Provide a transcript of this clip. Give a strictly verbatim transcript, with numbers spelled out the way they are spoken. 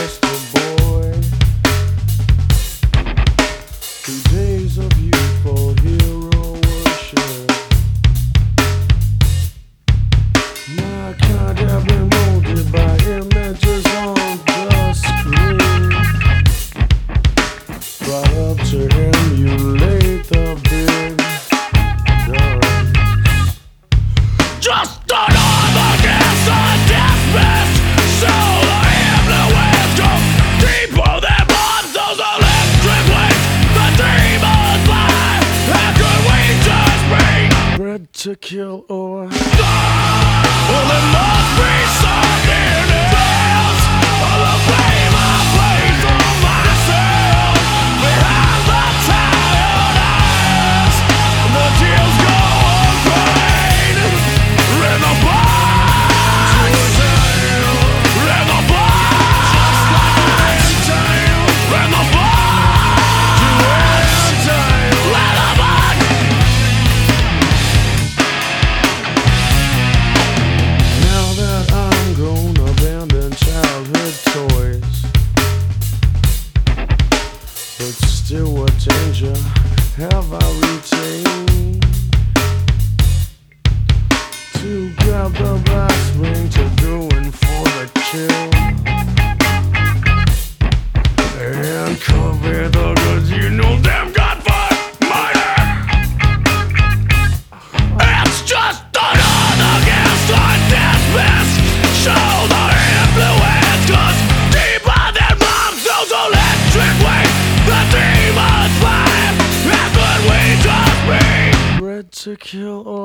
Chester boy. Two days of youthful hero worship. My kind have been molded by images on the screen, brought up to emulate the big guns. Just another gas on deathmatch. So the influence goes deeper than bombs. Those electric waves, the demons lie. How could we just be Bred to kill or well, there must be something else. All the blame I place on myself. Behind the tired eyes, the tears go unpaid. In the box, in the box, in the box, in the box. now that I'm grown, abandoned childhood toys. But still, what danger have I retained? To grab the brass ring, to go in for the kill, and cover the goods, you know them got for murder. It's just another gas on deathmatch. Show the influence goes deeper than bombs. Those electric waves, the demons fly. How could we just be Bred to kill or